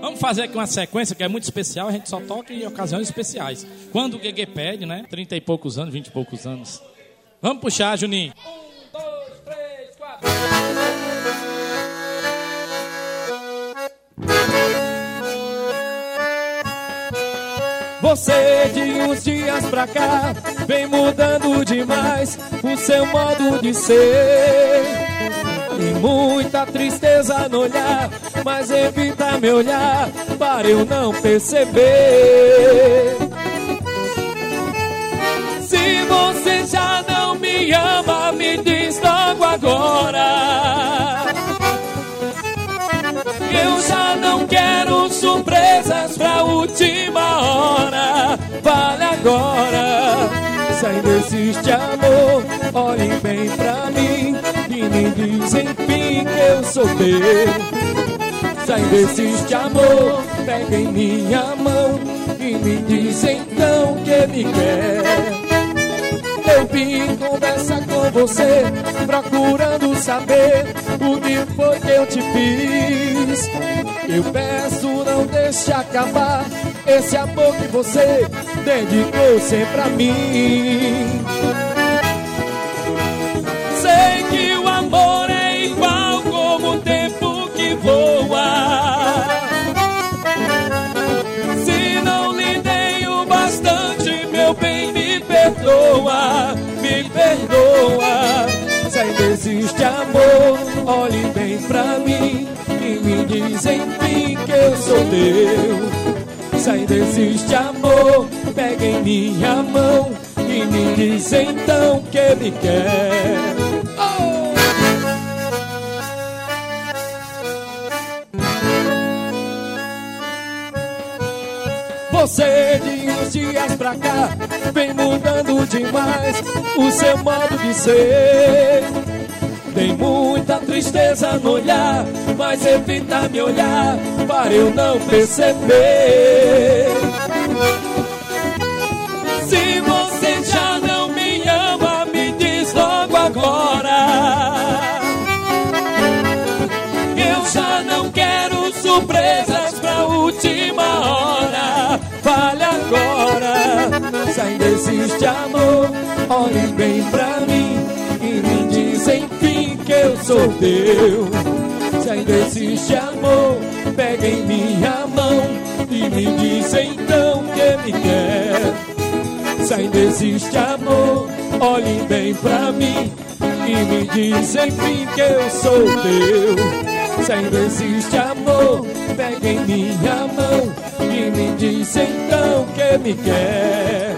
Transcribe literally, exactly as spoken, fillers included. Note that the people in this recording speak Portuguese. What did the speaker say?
Vamos fazer aqui uma sequência que é muito especial. A gente só toca em ocasiões especiais. Quando o Guegue pede, né? Trinta e poucos anos, vinte e poucos anos. Vamos puxar, Juninho. Um, dois, três, quatro. Você de uns dias pra cá vem mudando demais o seu modo de ser. Tem muita tristeza no olhar, mas evita me olhar para eu não perceber. Se você já não me ama, me diz logo agora. Eu já não quero surpresas pra última hora. Fale agora. Se ainda existe amor, olhe bem pra mim e me diz enfim que eu sou teu. Se ainda existe amor, pega em minha mão e me diz então que me quer. Eu vim conversar com você, procurando saber o que foi que eu te fiz. Eu peço, não deixe acabar esse amor que você dedicou sempre a mim. Sei que o amor é igual como o tempo que voa. Se não lhe dei o bastante, meu bem, me perdoa, me perdoa. Se ainda existe amor, olhe bem pra mim e me diz enfim que eu sou teu. Se ainda existe amor, pega em minha mão e me diz então que me quer. Oh! Você de uns dias pra cá vem mudando demais o seu modo de ser. Tem muita tristeza no olhar, mas evita me olhar para eu não perceber. Se você já não me ama, me diz logo agora. Eu já não quero surpresas pra última hora. Fale agora. Se ainda existe amor, olhe bem pra mim e me diz enfim que eu sou teu. Se ainda existe amor, pega em minha mão e me diz então que me quer. Se ainda existe amor, olhe bem pra mim e me diz enfim que eu sou teu. Se ainda existe amor, pega em minha mão e me diz então que me quer.